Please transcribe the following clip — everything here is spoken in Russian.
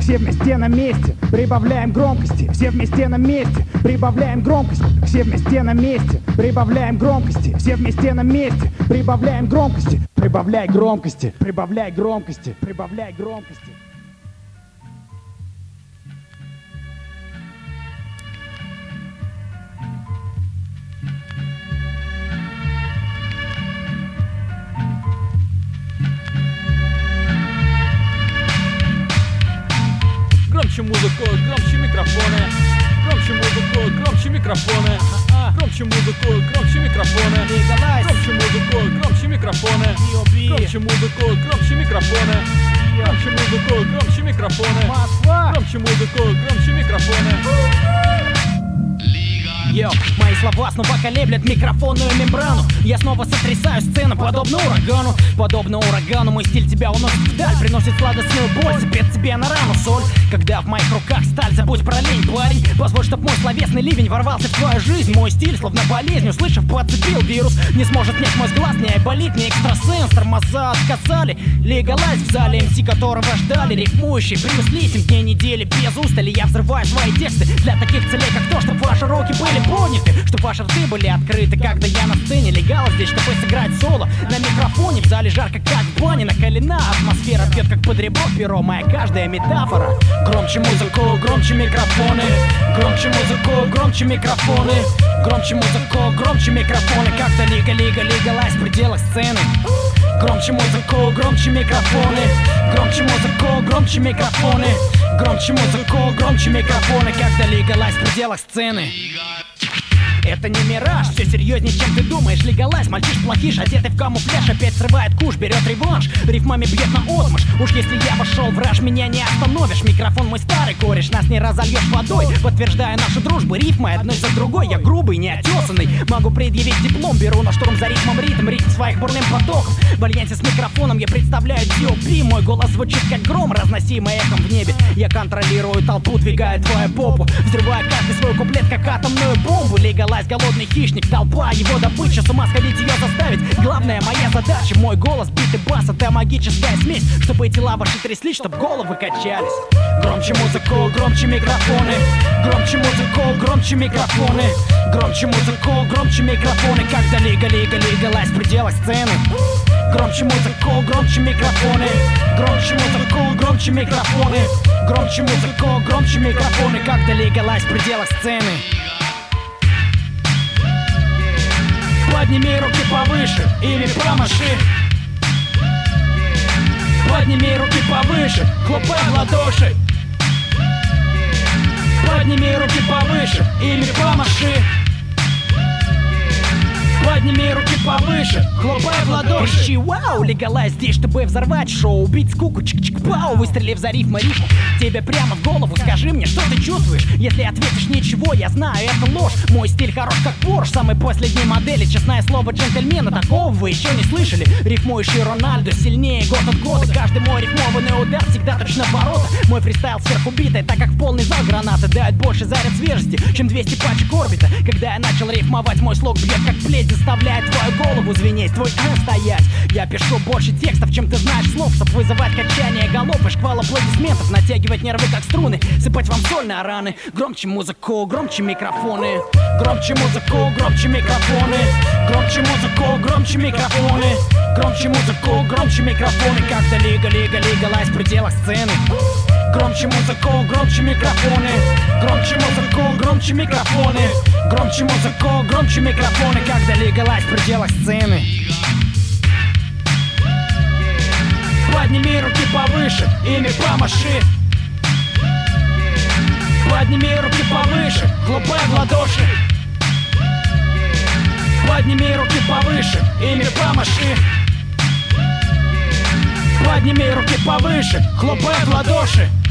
Все вместе на месте, прибавляем громкости. Все вместе на месте, прибавляем громкости. Все вместе на месте, прибавляем громкости. Все вместе на месте, прибавляем громкости. Прибавляй громкости, прибавляй громкости, прибавляй громкости. Громче музыку, громче микрофоны. Громче музыку, громче микрофоны. Громче музыку, громче микрофоны. Громче музыку, громче микрофоны. Громче музыку, громче микрофоны. Громче музыку, громче микрофоны. Громче музыку, громче микрофоны. Йоу, мои слова снова колеблят микрофонную мембрану. Я снова сотрясаю сцену, подобно урагану. Подобно урагану мой стиль тебя уносит вдаль, приносит сладостную боль, сыпет тебе на рану соль. Когда в моих руках сталь, забудь про лень, парень. Позволь, чтоб мой словесный ливень ворвался в твою жизнь. Мой стиль, словно болезнь, услышав, подцепил вирус. Не сможет снять мой глаз, не айболит, не экстрасенс. Тормоза отказали, легалайз в зале МС, которого ждали. Рифмующий, Брюс Ли, 7 дней недели без устали. Я взрываю свои тексты для таких целей, как то, чтоб ваши руки были подняты, чтоб ваши рты были открыты, когда я на сцене. Легал здесь, чтобы сыграть соло на микрофоне. В зале жарко, как в бане, накалена атмосфера, бьет как под ребро перо, моя каждая метафора. Громче музыку, громче микрофоны. Громче музыку, громче микрофоны. Громче музыку, громче микрофоны. Как-то легалайз в пределах сцены. Громче музыку, громче микрофоны. Громче музыку, громче микрофоны. Громче музыку, громче микрофоны. Как-то легалайз в пределах сцены. Это не мираж, все серьезнее, чем ты думаешь. Легалайз, мальчиш плохиш, одетый в камуфляж, опять срывает куш, берет реванш, рифмами бьет на отмышь. Уж если я вошел в раж, меня не остановишь. Микрофон мой старый кореш, нас не разольешь водой, подтверждая нашу дружбу рифмой одной за другой. Я грубый, неотесанный, могу предъявить диплом, беру на штурм за ритмом ритм своих бурным потоком. В альянсе с микрофоном я представляю D.O.P. Мой голос звучит как гром, разносимый эхом в небе. Я контролирую толпу, двигая твою попу, взрывая каждый свой куплет, как атомную бомбу. Легалайз, голодный хищник, толпа, его добыча, с ума сходить ее заставить. Главная моя задача, мой голос, бит и бас, это магическая смесь, чтобы тела ваши тряслись, чтобы головы качались. Громче музыку, громче микрофоны. Громче музыку, громче микрофоны. Громче музыку, громче микрофоны. Когда легалайз в пределах сцены. Громче музыку, громче микрофоны. Громче музыку, громче микрофоны. Громче музыку, громче микрофоны. Когда легалайз в пределах сцены. Подними руки повыше, ими промаши. Подними руки повыше, хлопай в ладоши. Подними руки повыше, ими помаши. Подними руки повыше, хлопай в ладоши. Кричи вау, легалайз здесь, чтобы взорвать шоу. Убить скуку, чик-чик-пау, выстрелив за рифму. Тебе прямо в голову, скажи мне, что ты чувствуешь. Если ответишь ничего, я знаю, это ложь. Мой стиль хорош как Порш, самой последней модели. Честное слово джентльмена, такого вы еще не слышали. Рифмующий Рональдо сильнее год от года. Каждый мой рифмованный удар всегда точно в ворота. Мой фристайл сверхубитый, так как в полный зал гранаты дают больше заряд свежести, чем 200 пачек орбита. Когда я начал рифмовать, мой слог бьет как плеть, заставляет твою голову звенеть, твой стоять. Я пишу больше текстов, чем ты знаешь слов, чтоб вызывать качание голов и шквал аплодисментов, натягивать нервы как струны, сыпать вам соль на раны. Громче музыку, громче микрофоны. Громче музыку, громче микрофоны. Громче музыку, громче микрофоны. Громче музыку, громче микрофоны. Когда легалайз в пределах сцены. Громче музыку, громче микрофоны. Громче музыку, громче микрофоны. Громче музыку, громче микрофоны. Когда легалайз в пределах сцены. Подними руки повыше, ими помаши. Подними руки повыше, хлопай в ладоши. Подними руки повыше, ими помаши. Подними руки повыше, хлопай в ладоши.